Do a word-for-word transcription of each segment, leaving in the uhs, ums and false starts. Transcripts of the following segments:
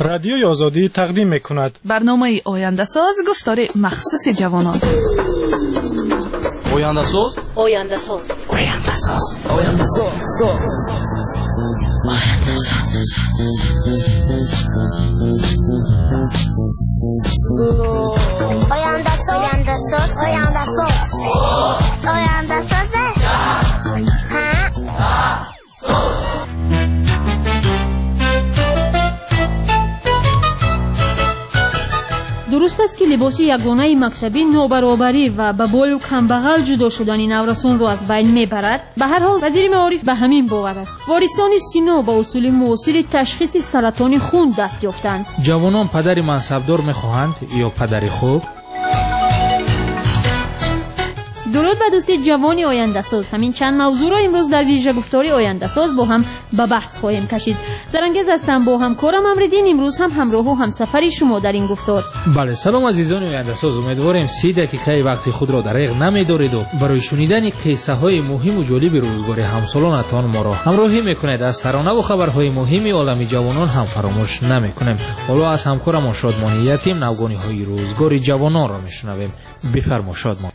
رادیوی آزادی تقدیم میکند. برنامه آینده ساز گفتار مخصوص جوانان. آینده ساز آینده ساز آینده ساز آینده ساز آینده ساز آینده ساز آینده ساز آینده ساز درست است که لباس یگانه مکتبی نابرابری و به بال و کمبغل جدا شدن نورسان رو از بین میبرد. به هر حال وزیر معارف به همین باور است. وارثان سینا با اصول معاصر تشخیص سرطان خون دست یافتند. جوانان پدر منصبدار میخواهند یا پدر خوب؟ درود به دوستی جوانی آینده ساز. همین چند موضوع را امروز در ویژه گفتاری آینده ساز با هم به بحث خواهیم کشید. زرنگز هستم با همکارم امردین. امروز هم همراه و همسفری شما در این گفتار. بله، سلام عزیزان آینده ساز. امیدواریم سی دقیقه وقت خود را دریغ نمی‌دارید و برای شنیدن قصه های مهم و جالب روزگار همسالانتان ما را همراهی میکنید. از ترانه و خبرهای مهم عالم جوانان هم فراموش نمیکنیم. حالا از همکارم شادمانی یتیم نوگانی های روزگار جوانان را میشنویم. بفرما شادمان.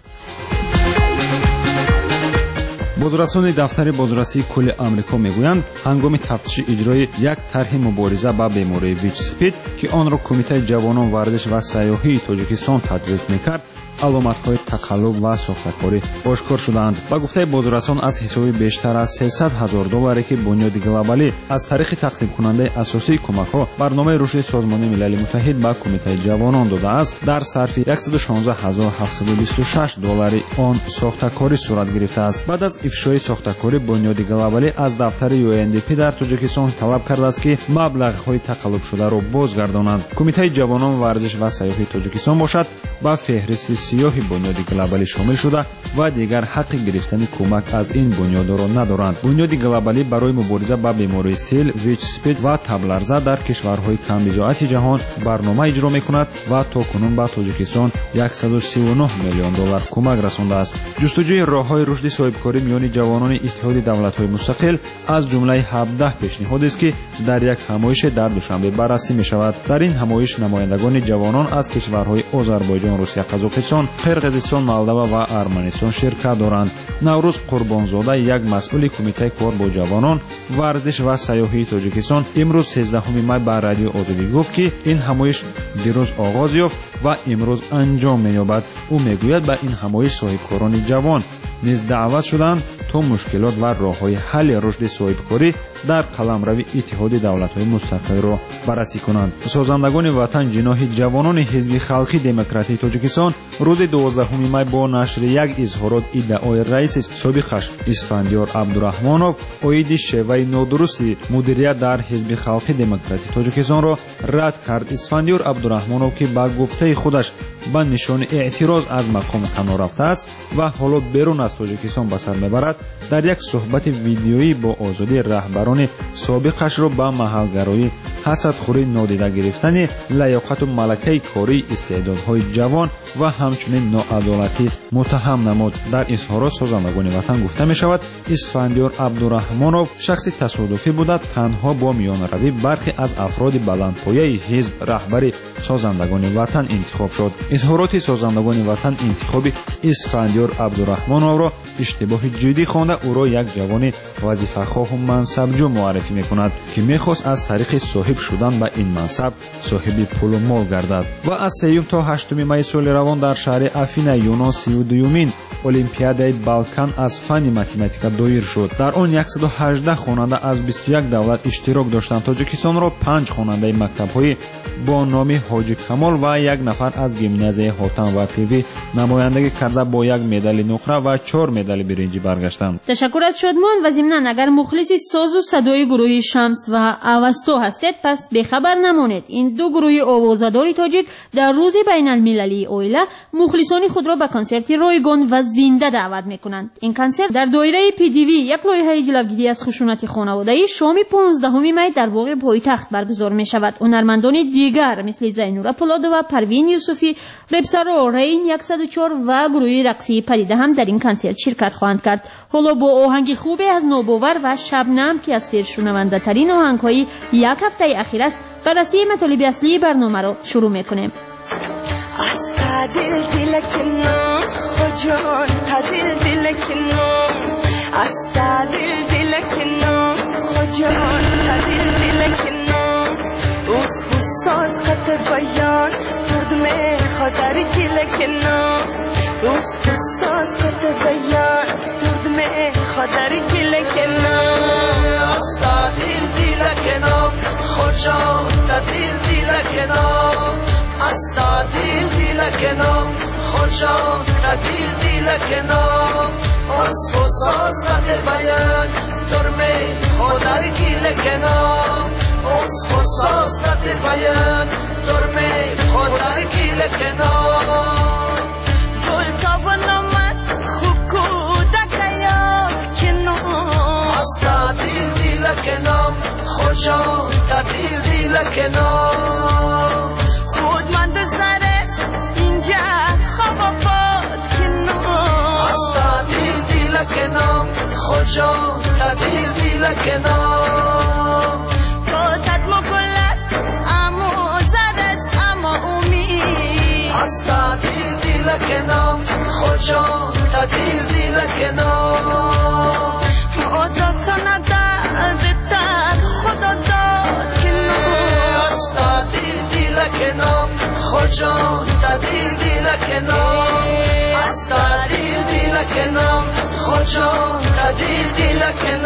بازرسان دفتر بازرسی کل آمریکا میگویند هنگام تفتیش اجرای یک طرح مبارزه با بیماری ویچ سپید که آن را کمیته جوانان ورزش و سیاحی تاجیکستان تدوین میکرد، علامت‌های تقلب و ساختکاری آشکار شدند. با گفته بازرسان از حسابی بیشتر از سیصد هزار دلاری که بنیاد گلوبالی از طریق تقسیم کننده اساسی کمک‌ها برنامه رشد سازمان ملل متحد با کمیته جوانان داده است، در صرف صد و شانزده هزار و هفتصد و بیست و شش دلاری آن ساختکاری صورت گرفته است. بعد از افشای ساختکاری بنیاد گلوبالی از دفتر یو ان دی پی در تاجیکستان طلب کرده است که مبلغ‌های تقلب شده را بازگردانند. کمیته جوانان ورزش و سیاحی تاجیکستان باشد با فهرست سیاهی بنیاد گلوبالی شامل شده و دیگر حق گرفتن کمک از این بنیاد را ندارند. بنیاد گلوبالی برای مبارزه با بیماری سیل، ویچ سپید و تبلرزه در کشورهای کم‌بضاعت جهان برنامه اجرا میکند و تاکنون به تاجیکستان صد و سی و نه میلیون دلار کمک رسانده است. جستجوی راه‌های رشد صاحبکاری میان جوانان اتحاد دولت‌های مستقل از جمله هفده پیشنهاد است که در یک همایش در دوشنبه بررسی می‌شود. در این همایش نمایندگان جوانان از کشورهای آذربایجان، روسیه، قزاقستان، قرقیزستان، مالداوا و ارمنستان شرکت دارند. نوروز قربانزاده، یک مسئول کمیته کار با جوانان ورزش و سیاحی تاجیکستان، امروز سیزدهم می به رادیو آزادی گفت که این همایش دیروز آغاز یافت و امروز انجام می‌یابد. او میگوید به این همایش صاحبکاران جوان نیز دعوت شدند تا مشکلات و راه‌های حل رشد صاحبکاری در قلمرو اتحاد دولت‌های مستقل را بررسی کنند. سازندگان وطن جناح جوانان حزب خلقی دموکراتیک تاجیکستان روز دوازدهم می با نشر یک اظهارات ادعای رئیس سابقش اسفندیار عبدالرحمانوف عاید شیوه نادرست مدیریت در حزب خلقی دموکراتیک تاجیکستان را رد کرد. اسفندیار عبدالرحمانوف که با گفته خودش به نشان اعتراض از مقام کنار رفته است و حالا بیرون از تاجیکستان به سر میبرد، در یک صحبت ویدیویی با آزادی رهبران سابقش را به محلگرایی، حسدخوری، نادیده گرفتن لیاقت و ملکه کاری استعدادهای جوان و همچنین ناعدالتی متهم نمود. در اظهارات سازندگان وطن گفته می شود اسفندیار عبدالرحمانوف شخص تصادفی بوده، تنها با میان روی برخی از افراد بلندپایه حزب رهبر سازندگان وطن انتخاب شد. اظهارات سازندگان وطن انتخاب اسفندیار عبدالرحمانوف را اشتباه جدی خوانده او را یک جوان وظیفه‌خواه و منصبجو معرفی می‌کند که می‌خواست از طریق صاحب شدن به این منصب صاحب پول و مال گردد. و از سوم تا هشتم می سال روان در شهر افینا یونان سی و دومین المپیادای بالکان از فن متماتیکا دایر شد. در آن صد و هجده خواننده از بیست و یک دولت اشتراک داشتند. تاجیکستان را پنج خواننده مکتب‌های با نام حاجی کمال و یک نفر از گیمنازیای حاتم و پیوی نمایندگی کرده با یک مدال نقره و چهار مدال برنجی برگشتند. تشکر از شادمان. و ضمناً اگر مخلص ساز و صدای گروه شمس و اوستو هستید پس بخبر نمانید این دو گروه آوازه‌دار تاجیک در روز بین المللی اویلا مخلصان خود را به کنسرت رایگان و زنده دعوت میکنند. این کنسرت در دایره پی دی وی یک لایحه جلوگیری از خشونت خانوادگی شام پانزدهم می در باغ پایتخت برگزار می شود. هنرمندان دیگر مثل زینورا پولادو و پروین یوسفی، رپسارو رین صد و چهار و گروه رقصی پدیده هم در این کنسرت شرکت خواهند کرد. حالا با آهنگ خوبی از نوباور و شبنم که از سرشنونده ترین آهنگ‌های یک هفته اخیر است بررسی مطالب اصلی برنامه رو شروع میکنیم. دل دل کنم خجان دل دل کنم است دل دل کنم خجان دل دل کنم اوس حساس خط بیان درد میں خدر دل کنم اوس حساس خط بیان درد میں خدر دل کنم است دل دل کنم خجان دل دل کنم است دل دل کنم خجان دل دل کنم از حساس خط بیان ترمه خدر گیل کنم از حساس خط بیان ترمه خدر گیل کنم گل تاونمت خوب کودک یاد کنم است دل دل کنم خجان دل دل کنم خود من دزرس اینجا خواب باد کنم است دل دل کنم خجان دل دل کنم کاتت مکلت اما زرس اما امید است دل دل کنم خجان دل دل کنم مادت ندارد در خدا داد کنم است دل دل کنم خجان دل دل کنم است دل دل کنم خجان دل دل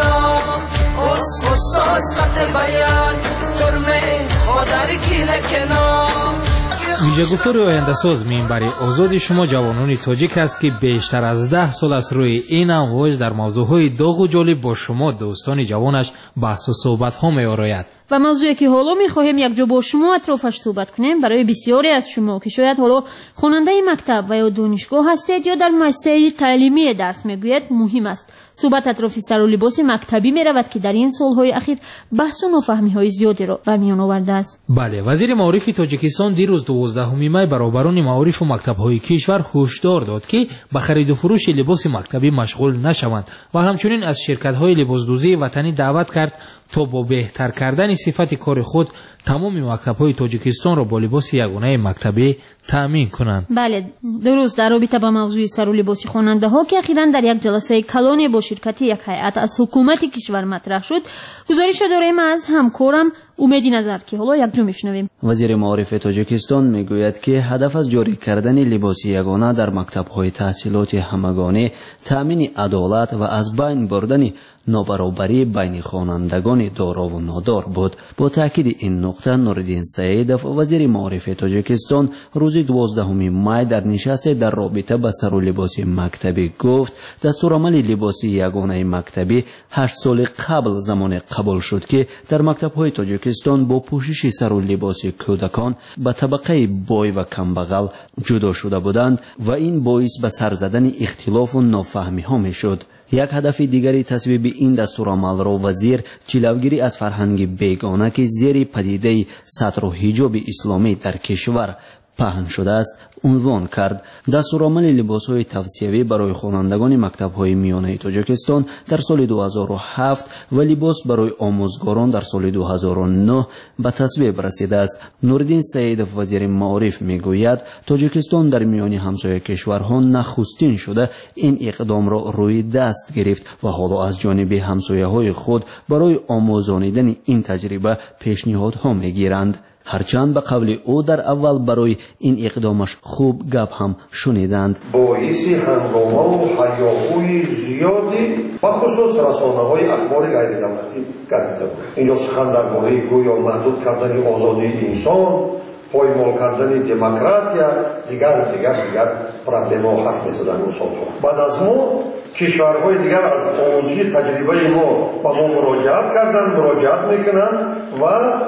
کنم از حساس خط بیان ترمه خدر گیل کنم. ویژه‌گفتار آینده ساز منبر آزاد شما جوانان تاجیک است که بیشتر از ده سال است روی این امواج در موضوعهای داغ و جالب با شما دوستان جوانش بحث و صحبت ها می آراید. و موضوعی که حالا می‌خواهیم یک جا با شما اطرافش صحبت کنیم برای بسیاری از شما که شاید حالا خواننده مکتب و یا دانشگاه هستید یا در مؤسسه تعلیمی درس می‌گویید مهم است. صحبت اطراف سر و لباس مکتبی می‌رود که در این سال‌های اخیر بحث و نافهمی‌های زیادی را بر میان آورده است. بله، وزیر معارف تاجیکستان دیروز دوازدهم می برابران معارف و مکتب‌های کشور هشدار داد که به خرید و فروش لباس مکتبی مشغول نشوند و همچنین از شرکت‌های لباسدوزی وطنی دعوت کرد تا با بهتر کردن صفت کار خود تمام مکتب‌های تاجیکستان را با لباس یگانه مکتبی تأمین کنند. بله، درست در رابطه با موضوع سر و لباس خواننده‌ها که اخیراً در یک جلسه کلانی با شرکت یک هیئت از حکومت کشور مطرح شد، گزارش داریم از همکارم امیدی نظر که حالا یک جو میشنویم. وزیر معارف تاجیکستان میگوید که هدف از جاری کردن لباس یگانه در مکتب‌های تحصیلات همگانی تأمین عدالت و از بین بردن نابرابری بین خوانندگان دارا و نادار بود. با تاکید این نقطه نوردین سعیدов وزیر معارف تاجیکستان روز دوازدهم می در نشست در رابطه با سر و لباس مکتبی گفت دستورالعمل لباس یگانه مکتبی هشت سال قبل زمان قبول شد که در مکتب‌های تاجیکستان با پوشش سر و لباس کودکان به طبقه بای و کمبغل جدا شده بودند و این باعث به سر زدن اختلاف و نافهمی ها می شد. یک هدف دیگری تصویب این دستورالعمل را وزیر جلوگیری از فرهنگ بیگانه که زیر پدیده ستر و حجاب اسلامی در کشور پهن شده است عنوان کرد. دستورالعمل لباس‌های توصیوی برای خوانندگان مکتب‌های میانه تاجیکستان در سال دو هزار و هفت و لباس برای آموزگاران در سال دو هزار و نه به تصویب رسیده است. نوردین سعیدов وزیر معارف میگوید تاجیکستان در میان همسایه کشورها نخستین شده این اقدام را روی دست گرفت و حالا از جانب همسایه‌های خود برای آموزانیدن این تجربه پیشنهادها میگیرند. هرچند به قول او در اول برای این اقدامش خوب گپ هم شنیدند. باعث هنگامه و هیاهوی زیادی و خصوص رسانه‌های اخبار غیر دولتی گردیده بود. اینجا سخن درباره گویا محدود کردن آزادی انسان، پایمال کردن دموکراتیا، دیگر دیگر دیگر پرابلم‌ها حرف می‌زدن اون سال‌ها. بعد از ما کشورهای دیگر از آموزشی تجربه ما با ما مراجعت کردن، مراجعت میکنن و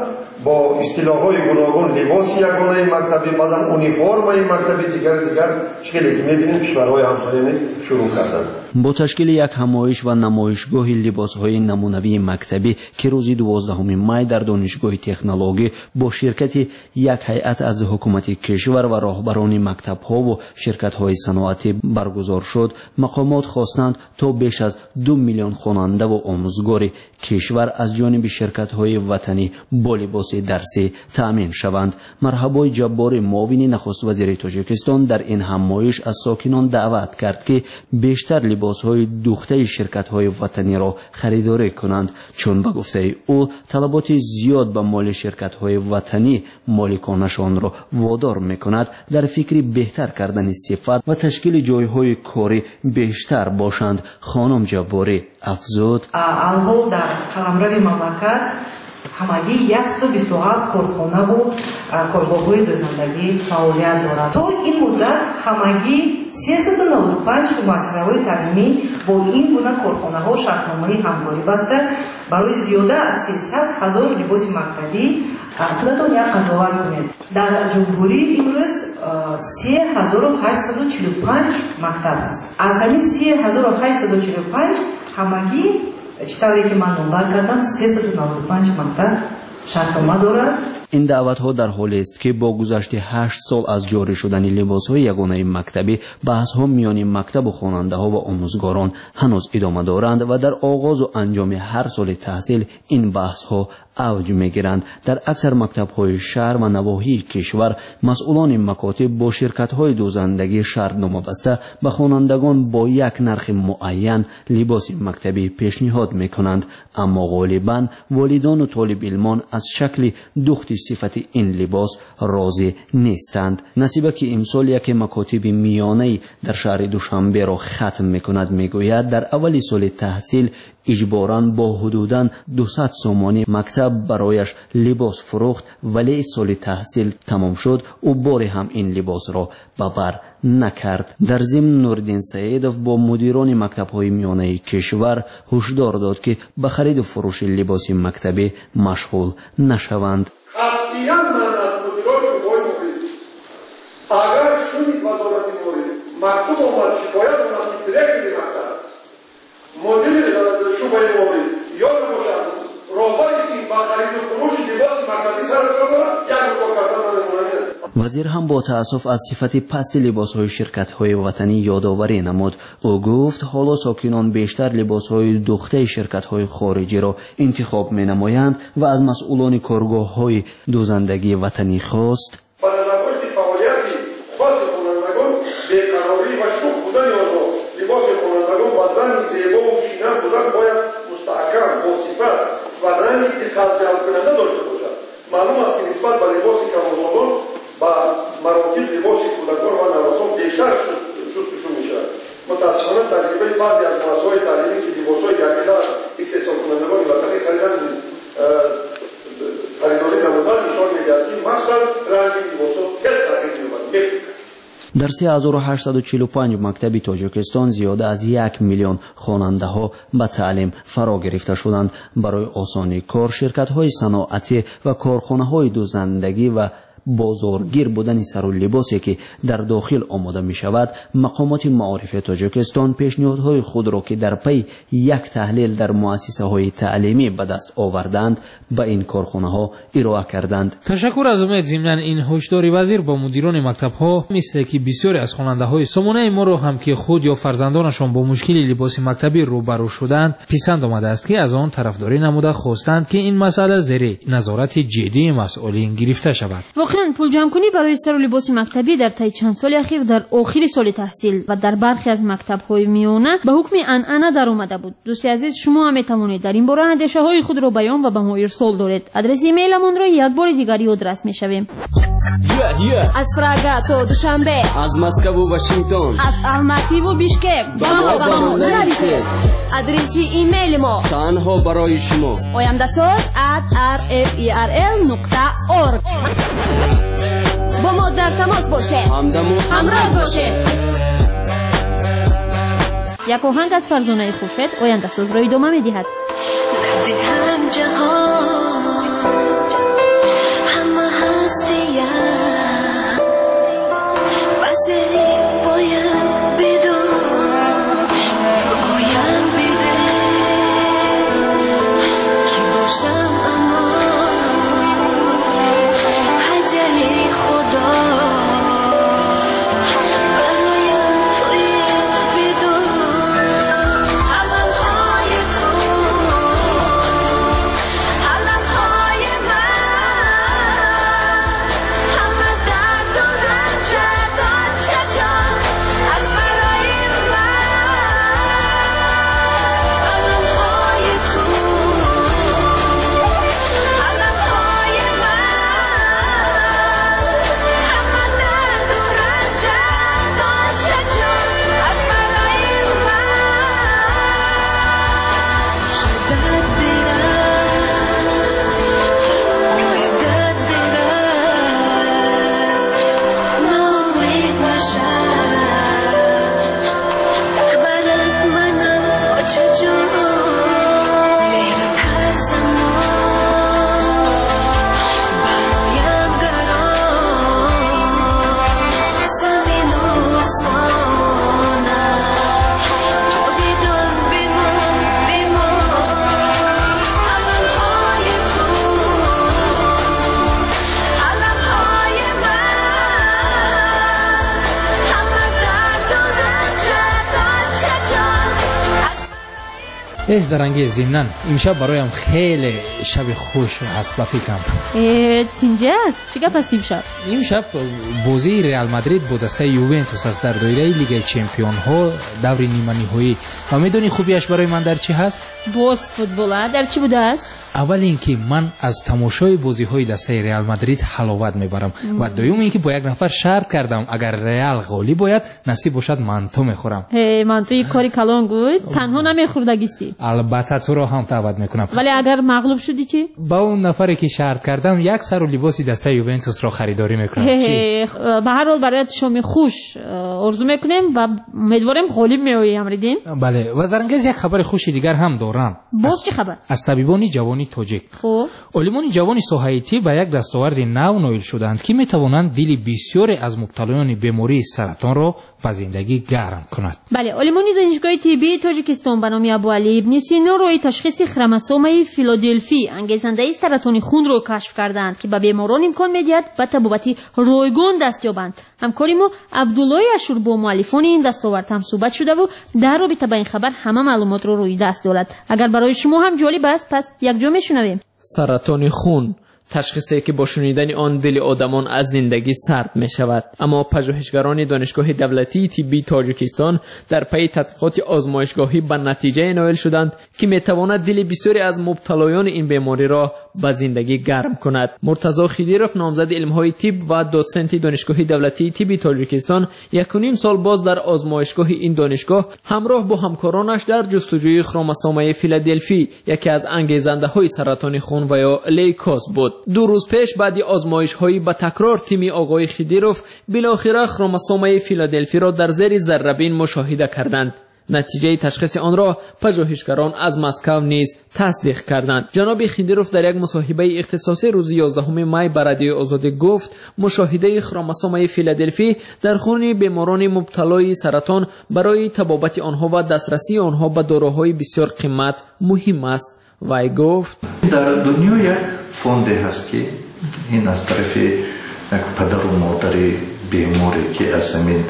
با اصطلاح‌های گوناگون لباس یگانه مکتبی، بعضا اونیفرم مکتبی دیگر دیگر چیزی که می‌بینیم کشورهای همسایه شروع کردن. با تشکیل یک همایش و نمایشگاه لباس‌های نمونوی مکتبی که روز دوازدهم می در دانشگاه تکنولوژی با شرکت یک هیئت از حکومت کشور و راهبران مکتب‌ها و شرکت‌های صنعتی برگزار شد، مقامات خواستند تا بیش از دو میلیون خواننده و آموزگار کشور از جانب شرکت‌های وطنی با لباس لباس درسی تأمین شوند. مرحبای جباری معاون نخست وزیر تاجیکستان در این همایش از ساکنان دعوت کرد که بیشتر لباسهای دوخته شرکت‌های وطنی را خریداری کنند، چون به گفته او طلبات زیاد به مال شرکت‌های وطنی مالکانشان را وادار می‌کند در فکر بهتر کردن صفت و تشکیل جایهای کاری بیشتر باشند. خانم جباری افزود: الحال در قلمرو مملکت ҳамагӣ яксад و бисту ҳафт корхонаву коргоҳҳои дӯзандагӣ фаъолият дорад. То ин муддат ҳамагӣ сесад و نود و پنج муассисаҳои таълимӣ бо ин гуна корхонаҳо шартномаи ҳамкорӣ баста барои зиёда аз сесад ҳазор либоси мактабӣ худатон як қазоват кунед. дар ҷумҳурӣ имрӯз се ҳазору ҳаштсаду чилу панҷ мактаб аст. аз ҳамин се ҳазору ҳаштсаду чилу панҷ ҳамагӣ читавре ки ман номбар кардам сесад و نود و پنج мактаб шартнома дорад. این دعوت‌ها در حالی است که با گذشت هشت سال از جاری شدن لباس‌های یگانه مکتبی، بحث‌ها میان مکتب و خواننده‌ها و آموزگاران هنوز ادامه دارند و در آغاز و انجام هر سال تحصیل این بحث‌ها اوج می‌گیرند. در اکثر مکتب‌های شهر و نواحی کشور مسئولان مکاتب با شرکت‌های دوزندگی شرطنامه بسته به خوانندگان با یک نرخ معین لباس مکتبی پیشنهاد می‌کنند، اما غالباً والدان و طالب علمان از شکل دوخت صفت این لباس راضی نیستند. نصیبه که امسال یک مکاتب میانه‌ای در شهر دوشنبه را ختم می‌کند میگوید در اول سال تحصیل اجباراً با حدوداً دویست سومانی مکتب برایش لباس فروخت، ولی سال تحصیل تمام شد و بار هم این لباس را به بر نکرد. در ضمن نوردین سعیدов با مدیران مکتب‌های میانه کشور هشدار داد که به خرید و فروش لباس مکتبی مشغول نشوند. قطعاً من از مدیران شبهای مخلص اگر شونید وزارت مورد مکتوب آمد شکایت کنند دیرکت مکتب مدیر شبهای مورد یاد باشد راهبر سیم و خرید و فروش لباس مکتبی سر بکنند یک کار کردن نمونید. وزیر هم با تأسف از صفت پست لباس‌های شرکت‌های وطنی یادآوری نمود. او گفت حالا ساکنان بیشتر لباس‌های دوخته شرکت‌های خارجی را انتخاب می‌نمایند و از مسئولان کارگاه‌های دوزندگی وطنی خواست با نظرباشت فعالیت خاص خوانندگان بیقراری و شوخ بودن آنها لباس خوانندگان با زن زیبا و شیرین بودن باید مستحکم با صفت و رنگی دقت جلب کننده داشته باشد. معلوم است که نسبت به لباس کم‌وسالان با مراتب لباس کودکان و نوسان بیشتر شستشو می‌شود. متأسفانه تجربه بعضی از مؤسسه‌های تعلیمی که لباس‌های یکدیگر استحصال کنندگان وطنی خریدن خریداری نمودن نشان می‌دهد که مثلا رنگ لباس‌ها خیلی تغییر می‌یابد. در سه هزار و هشتصد و چهل و پنج مکتب تاجیکستان زیاده از یک میلیون خواننده ها به تعلیم فرا گرفته شدند. برای آسانی کار شرکت های صناعتی و کارخانه های دوزندگی و بازارگیر بودن سر و لباسی که در داخل آماده می شود، مقامات معارف تاجیکستان پیشنهادهای خود را که در پی یک تحلیل در مؤسسه های تعلیمی به دست آوردند به این کارخانه ها ارائه کردند. تشکر از امید. ضمن این هشداری وزیر با مدیران مکتب ها مثل که بسیاری از خواننده های سامانه ما را هم که خود یا فرزندانشان با مشکل لباس مکتبی روبرو شدند پسند آمده است که از آن طرفداری نموده خواستند که این مسئله زیر نظارت جدی مسئولین گرفته شود. واقعا پول جمع‌کنی برای سر و لباس مکتبی در طی چند سال اخیر در آخر سال تحصیل و در برخی از مکتب‌های میانه به حکم عنعنه در آمده بود. دوستی عزیز، شما هم می‌توانید در این باره اندیشه‌های خود را بیان و به ما ارسال دارید. آدرس ایمیلمان را یک بار دیگر یادداشت می‌شویم. از فراگا تا دوشنبه، از مسکو و واشنگتن، از الماتی و بیشکک با ما با ما نرسید. آدرس ایمیل ما تنها برای شما oyandasot at r f e r l نقطه org. با ما در تماس باشه، همدم و همراه باشه. یک آهنگ از فرزانه خوشت آینده ساز را ادامه می‌دهد. ندیدم جهان همه هستیم وزری باید بدون تو آیم بده کی باشم اما هدیه خدا برایم توی بدون علمهای تو علمهای من اه زرنگی زمنان امشب برایم خیلی شب خوش هست با فکرم. تینجه است؟ چی گپ است امشب؟ امشب بازی ریال مادرید با دسته یوونتوس است در دایره لیگ چمپیون ها دور نیمه نهایی. و میدونی خوبیش برای من در چی هست؟ باز فوتبال در چی بوده است؟ اول اینکه من از تماشای بازی های دسته ریال مادرید حلاوت میبرم و دوم اینکه با یک نفر شرط کردم اگر ریال غالب باید نصیب باشد منتو میخورم. هی منتو کاری کلان بود؟ تنها نمیخوردگیستی؟ البته تو رو هم دعوت میکنم. ولی اگر مغلوب شدی چی؟ با اون نفری که شرط کردم یک سر و لباسی دسته یوونتوس را خریداری میکنم. به هر حال برایت شام خوش آرزو میکنیم و امیدواریم غالب میایی امریدین. بله و زرنگز یک خبر خوش دیگر هم دارم. باز چه خبر؟ از طبیبان جوانی تاجیک. خب علمان جوانی ساحه طب به یک دستاورد نو نائل شدند که میتوانند دل بسیاری از مبتلایان بیماری سرطان را به زندگی گرم کند. بله علمان دانشگاه طبی تاجیکستان به نام ابوعلی ابن سینا روی تشخیص خروموسوم فیلادلفی انگیزنده سرطان خون را کشف کردند که به بیماران امکان میدهد به طبابت رایگان دست یابند. همکاری ما عبدالله اشور با مؤلفان این دستاورد هم صحبت شده و در رابطه با این خبر همه معلومات را رو روی دست دارد. اگر برای شما هم جالب است پس یک جا میشنویم. سرطان خون تشخیصی که با شنیدن آن دل آدمان از زندگی سرد می شود. اما پژوهشگران دانشگاه دولتی طبی تاجیکستان در پی تحقیقات آزمایشگاهی به نتیجه نائل شدند که می تواند دل بسیاری از مبتلایان این بیماری را به زندگی گرم کند. مرتضی خیدیروف نامزد علم‌های طب و دوسنت دانشگاه دولتی طبی تاجیکستان یک و نیم سال باز در آزمایشگاه این دانشگاه همراه با همکارانش در جستجوی خروموسوم فیلادلفی یکی از انگیزنده‌های سرطان خون و یا لیوکوز بود. دو روز پیش بعد آزمایش‌های با تکرار تیم آقای خیدیروف بالاخره خروموسوم فیلادلفی را در زیر ذره‌بین مشاهده کردند. نتیجه تشخیص آن را پژوهشگران از مسکو نیز تصدیق کردند. جناب خیدیروف در یک مصاحبه اختصاصی روز یازدهم می بر رادیو آزادی گفت مشاهده خروموسوم فیلادلفی در خون بیماران مبتلای سرطان برای طبابت آنها و دسترسی آنها به داروهای بسیار قیمت مهم است. وی گفت در دنیا یک فوند هست که این از طرف یک پدر و مادر بیماری که از همین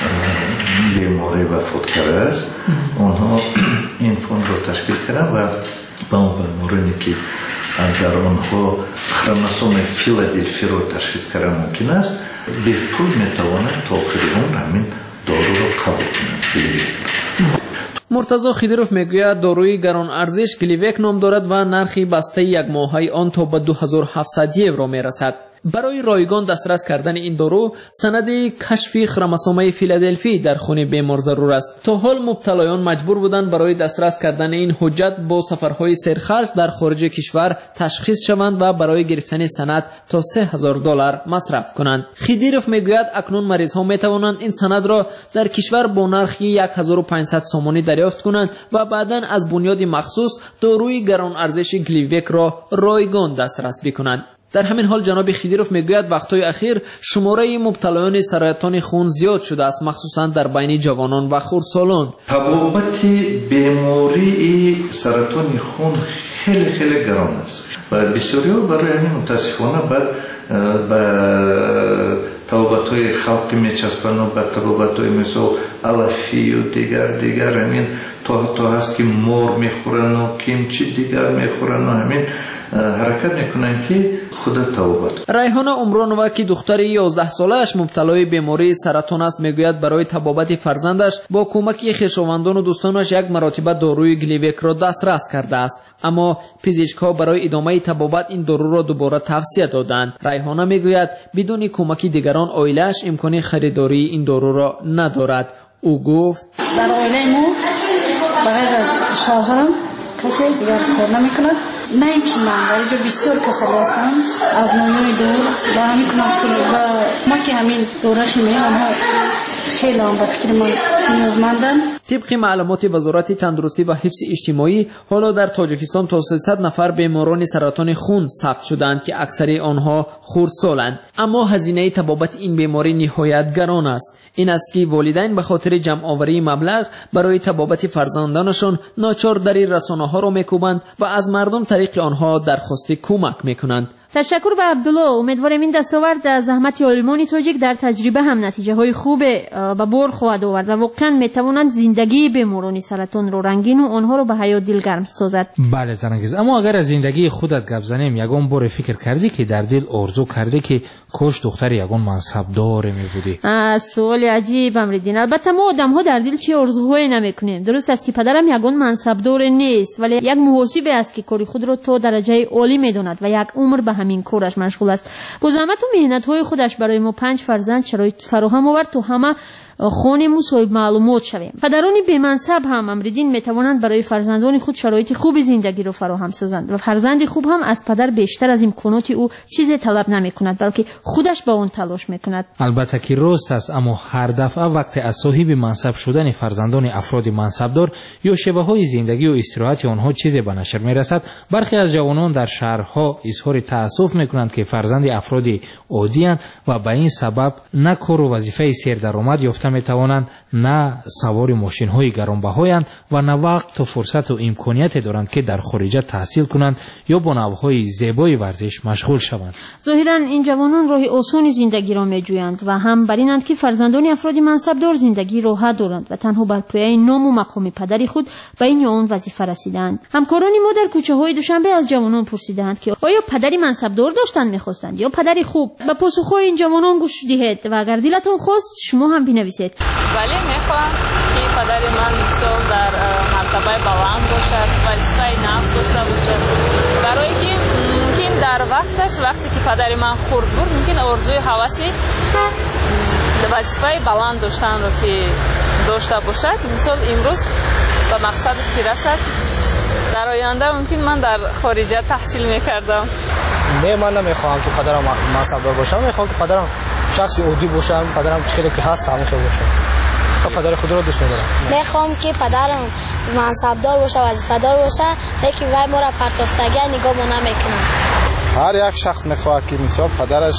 بیماری وفات کرده است آنها این فوند را تشکیل کردن و با اون بیمارانی که در آنها خروموسوم فیلادلفی را تشخیص کردن ممکن است به پول میتواند تا آخر عمر همین دارو را قبول کنند. مرتضی خیدیروف میگوید داروی گران ارزش گلیویک نام دارد و نرخ بسته یک ماهی آن تا به دو هزار و هفتصد یورو میرسد. برای رایگان دسترس کردن این دارو سند کشف خروموسوم فیلادلفی در خون بیمار ضرور است. تا حال مبتلایان مجبور بودند برای دسترس کردن این حجت با سفرهای سرخرج در خارج کشور تشخیص شوند و برای گرفتن سند تا سه هزار دلار مصرف کنند. خیدیروف میگوید اکنون مریض ها می توانند این سند را در کشور با نرخ یک هزار و پانصد سومانی دریافت کنند و بعدا از بنیاد مخصوص داروی گران ارزش گلیویک را رایگان دسترس بکنند. در همین حال جناب خیدیروف میگوید وقتهای اخیر شماره مبتلایان سرطان خون زیاد شده است مخصوصا در بین جوانان و خردسالان. طبابت بیماری سرطان خون خیلی خیلی گران است و بسیاری برای همین متاسفانه بعد به طبابت های خلقی میچسبن و به طبابت های مثل علفی و دیگر دیگر همین تا تا هست که مور میخورن و کیمچی دیگر میخورن و همین حرکت میکنن که خود توبت. ریحانه عمرانووا که دختر یازده سالش مبتلای بیماری سرطان است میگوید برای طبابت فرزندش با کمک خویشاوندان و دوستانش یک مرتبه داروی گلیویک را دسترس کرده است، اما پزشکها برای ادامه طبابت این دارو را دوباره توصیه دادند. ریحانه میگوید بدون کمک دیگران عائله‌اش امکان خریداری این دارو را ندارد. او گفت در عائله ما بغیر از شوهرم کسی دیگر کار نمیکند. نه اینکه من ولی جو بسیار کسلی هستم از نوعی دور و همین کنم و ما که همین دوره خیمی آنها خیلی هم به فکر من نیازمندن. طبق معلومات وزارت تندرستی و حفظ اجتماعی حالا در تاجیکستان تا سیصد نفر بیماران سرطان خون ثبت شدند که اکثر آنها خردسالند، اما هزینه طبابت این بیماری نهایت گران است. این است که والدین به خاطر جمع آوری مبلغ برای طبابت فرزندانشان ناچار در رسانه‌ها را میکوبند و از مردم طریق آنها درخواست کمک میکنند. تشکر به عبدالله. امیدوارم این دستاورد زحمت عالمان تاجیک در تجربه هم نتیجه های خوب به بار خواهد آورد و واقعا میتوانند زندگی بیماران سرطان رو رنگین و آنها رو به حیات دلگرم سازد. بله زنگیز، اما اگر از زندگی خودت گپ زنیم یگان بار فکر کردی که در دل آرزو کردی که کاش دختر یگان منصبدار می بودی؟ سوال عجیب امریدین. البته ما آدم ها در دل چه آرزوهایی نمیکنیم. درست است که پدرم یگان منصبدار نیست، ولی یک محاسب است که کاری خود را تا درجه عالی میداند و یک عمر به همین کارش مشغول است. با زحمت و مهنت های خودش برای ما پنج فرزند شرایط فراهم آورد تا همه خانه صاحب معلومات شویم. پدران بی منصب هم امریدین میتوانند برای فرزندان خود شرایط خوب زندگی را فراهم سازند و فرزند خوب هم از پدر بیشتر از امکانات او چیزی طلب نمیکند، بلکه خودش با اون تلاش میکند. البته که راست است، اما هر دفعه وقتی از صاحب منصب شدن فرزندان افراد منصبدار یا شیوه های زندگی و استراحت آنها چیزی به نشر میرسد، برخی از جوانان در شهرها اظهار تأسف میکنند که فرزند افراد عادی اند و به این سبب نه کار و وظیفه سیر درآمد یافته میتوانند، نه سوار ماشین های گرانبهایند و نه وقت و فرصت و امکانیت دارند که در خارج تحصیل کنند یا با نوهای زیبای ورزش مشغول شوند. ظاهرا این جوانان راه آسان زندگی را میجویند و هم بر اینند که فرزندان افراد منصبدار زندگی راحت دارند و تنها بر پایه نام و مقام پدری خود به این یا آن وظیفه رسیدند. همکاران ما در کوچه های دوشنبه از جوانان پرسیدند که آیا پدری منصبدار داشتند میخواستند یا پدری خوب؟ به پاسخهای این جوانان گوش دهید و اگر دلتان خواست شما هم بنویسید. ولی میخوام که پدر من مثال در مرتبه بلند باشد، وظیفه نفس داشته باشد، برای که ممکن در وقتش وقتی که پدر من خرد بود ممکن آرزوی هوسی وظیفه بلند داشتن رو که داشته باشد، مثال امروز به مقصدش که رسد در آینده ممکن من در خارجه تحصیل میکردم. نه، من نمیخوام که پدرم منصبدار باشم، میخوام که پدرم شخصی عادی باشم، پدرم چیزی که هست همیشه باشه. پدر خود رو دوست ندارم. میخوام که پدرم منصبدار باشه، وظیفه‌دار باشه، لیکن وای ما را پرتافتگی نگاه ما نمیکنه. هر یک شخص میخواد که مثلا پدرش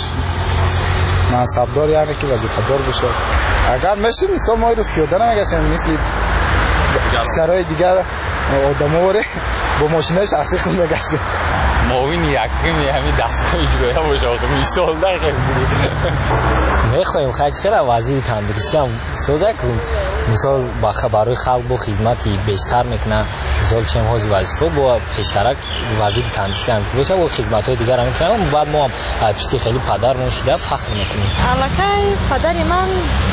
منصبدار یعنی که وظیفه‌دار باشه. اگر میشه مثلا ما رو پیاده نمیگسیم مثل سرای دیگر آدم‌ها رو با ماشینش شخصی خود میگسیم. معاون یکمی همین دستگاه اجرایی باشه آقا مثال دقیقه بودی. میخوایم خیلی خیلی وزیر تندرستی هم سازه کن، مثال با خبرهای خلق با خدمتی بیشتر میکنه، مثال چه امهاز وظیفه با پیشترک وزیر تندرستی هم که باشه با خدمتهای دیگر هم میکنه. بعد ما هم پشتی خیلی پدر نشیده فخر میکنیم. علاقه پدر من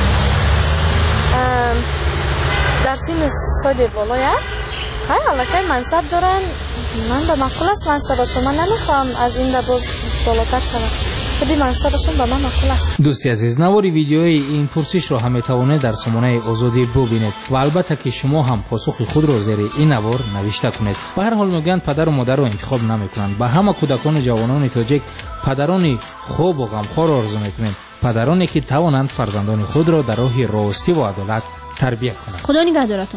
در سین سال بالایه خیلی علاقه منصب دارن. من به معقول است منصبشون، من نمیخوام از این باز بالاتر شدم، خودی منصبشون به من معقول است. دوستی عزیز، نواری ویدیوی این پرسش را هم میتوانید در سامانه آزادی ببینید و البته که شما هم پاسخ خود را زیر این نوار نوشته کنید. به هر حال میگن پدر و مادر را انتخاب نمیکنند. به همه کودکان جوانان تاجیک پدرانی خوب و غمخوار آرزو میکنیم، پدرانی که توانند فرزندان خود را در راه راستی و عدالت تربیت کنند. خدا نگهدارتون.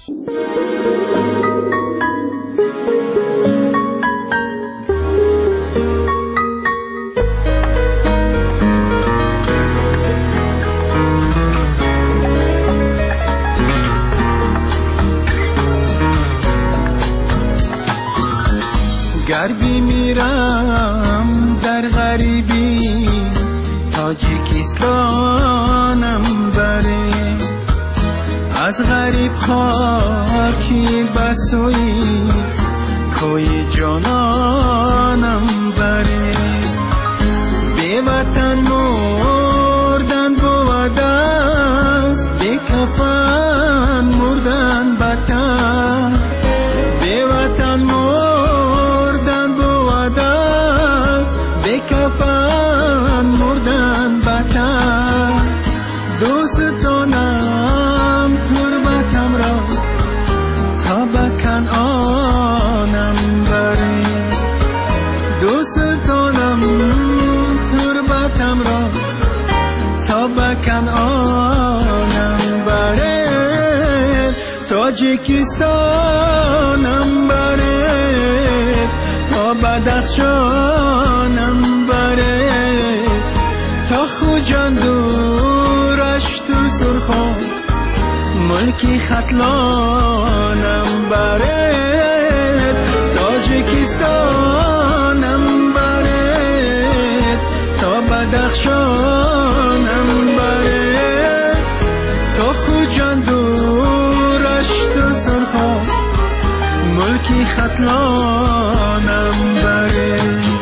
گر میرم در غریبی تاجیکستانم بره، از غریب خاکی بسوی کوی جانانم بره، بی وطن مردن بود است، بی کفن مردن بتر، بی وطن مردن بود است، بی کفن مردن بتر، دوست دارم تربتم را تا به کنعانم بره، دوست دارم تربتم را تا به کنعانم بره، تاجیکستانم بره، تا بدخشانم بره، تا خوجان دورش تو سرخان ملکی ختلانم بره، تاجیکستانم بره، بدخشانم بره تا خوجان دورش تو سرخا ملکی خطلانم بره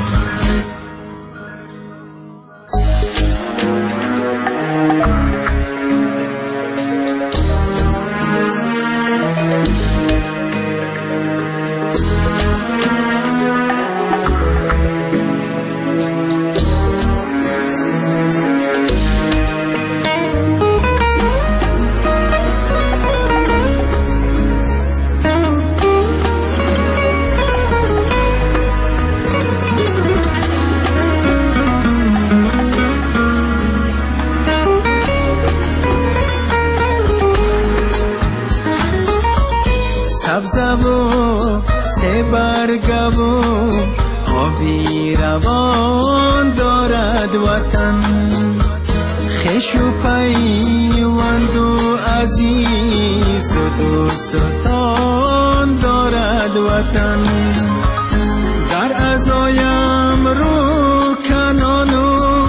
سبزو سه برگو آبی روان دارد وطن خش و پیوند و عزیز و دوستان دارد وطن در ازایم رو کنان و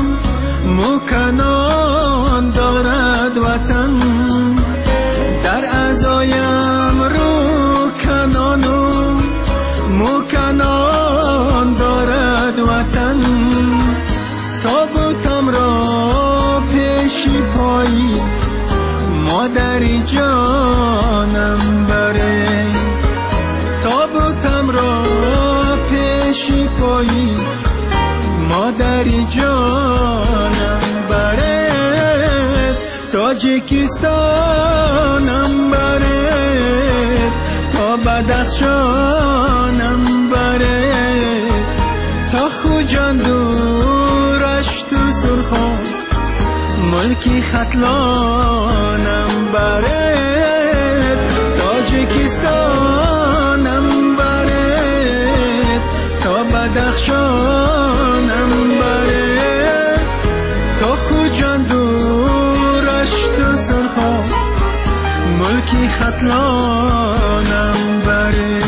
مکنان دارد وطن در ازایم رو کنان و مکنان دارد وطن تابوتم را پیشی پایی مادری جانم بره تابوتم را پیشی پایی مادری جانم بره تاجیکستانم بره تا بدخشانم بره تا خوجان دورش تو سرخان ملکی خطلانم بره تاجیکستانم بره تا بدخشانم بره تا خوجان دورش تو سرخان ملکی خطلانم بره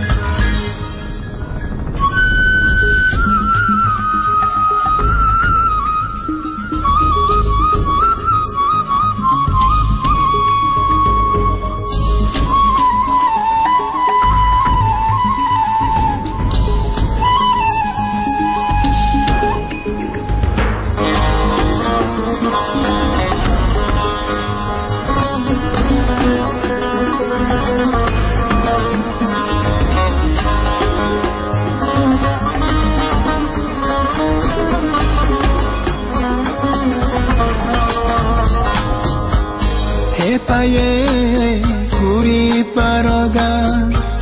تپایه گوری برادر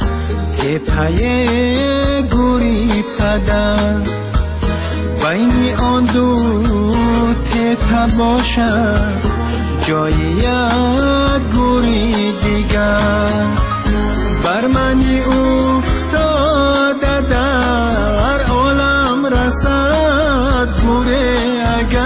تپایه گوری پدر بین آن دو تپا باشد جای یک گوری دیگر بر منی افتاده در عالم رسد گوری اگر